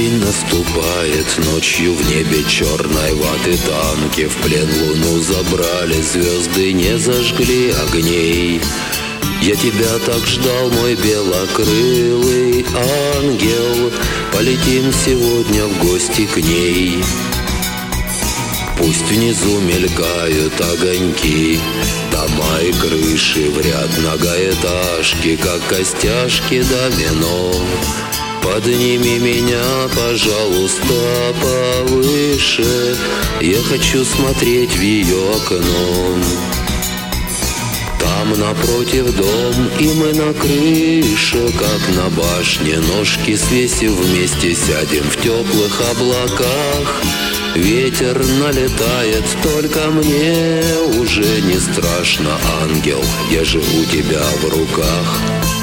Осень наступает, ночью в небе черной ваты танки в плен луну забрали, звезды не зажгли огней. Я тебя так ждал, мой белокрылый ангел, полетим сегодня в гости к ней. Пусть внизу мелькают огоньки, дома и крыши в ряд многоэтажки, как костяшки домино. Подними меня, пожалуйста, повыше, я хочу смотреть в ее окно. Там напротив дом, и мы на крыше, как на башне, ножки свесив вместе, сядем в теплых облаках. Ветер налетает, только мне уже не страшно, ангел, я же у тебя в руках.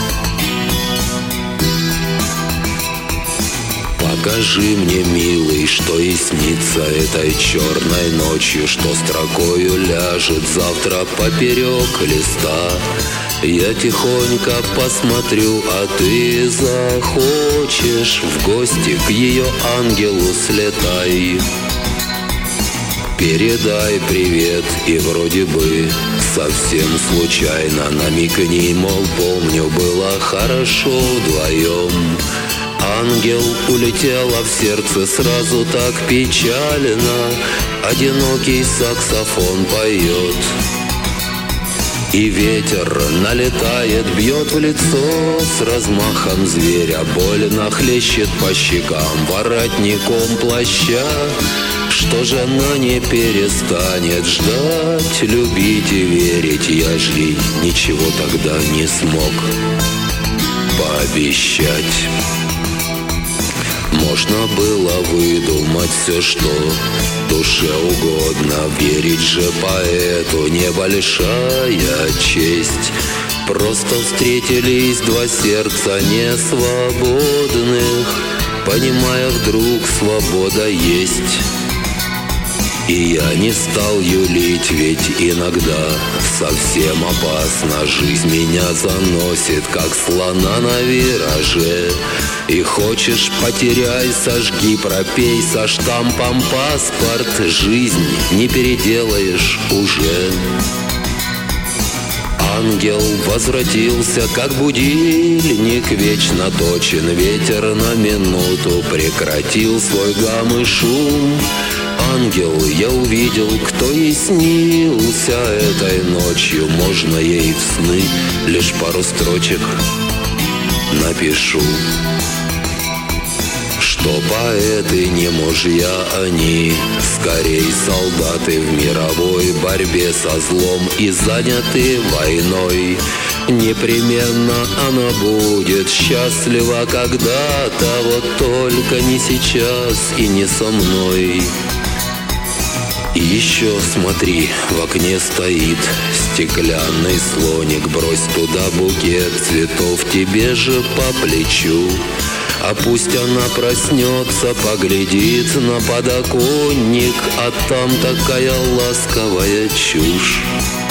Покажи мне, милый, что и снится этой черной ночью, что строкою ляжет завтра поперек листа. Я тихонько посмотрю, а ты захочешь в гости к ее ангелу слетай. Передай привет и вроде бы совсем случайно намекни, мол, помню, было хорошо вдвоем. Ангел улетела в сердце сразу так печально, одинокий саксофон поет. И ветер налетает, бьет в лицо с размахом зверя, больно хлещет по щекам воротником плаща. Что же она не перестанет ждать, любить и верить? Я ж ей ничего тогда не смог пообещать. Можно было выдумать все, что душе угодно, верить же поэту небольшая честь. Просто встретились два сердца несвободных, понимая вдруг, свобода есть. И я не стал юлить, ведь иногда совсем опасно. Жизнь меня заносит, как слона на вираже. И хочешь, потеряй, сожги, пропей со штампом паспорт. Жизнь не переделаешь уже. Ангел возвратился, как будильник, вечно точен. Ветер на минуту прекратил свой гам и шум. Ангел, я увидел, кто ей снился этой ночью. Можно ей в сны лишь пару строчек напишу. Что поэты не мужья они, скорей солдаты в мировой борьбе со злом и заняты войной. Непременно она будет счастлива когда-то, вот только не сейчас и не со мной. И еще смотри, в окне стоит стеклянный слоник, брось туда букет цветов тебе же по плечу. А пусть она проснется, поглядит на подоконник, а там такая ласковая чушь.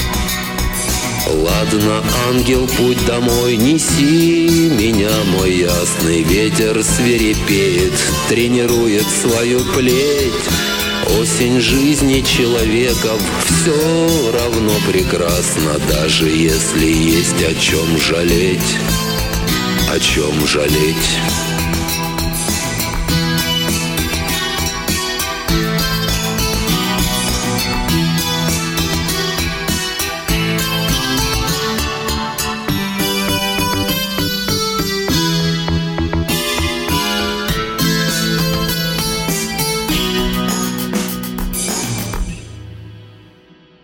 Ладно, ангел, путь домой, неси меня, мой ясный ветер свирепеет, тренирует свою плеть. Осень жизни человеков все равно прекрасна, даже если есть о чем жалеть. О чем жалеть?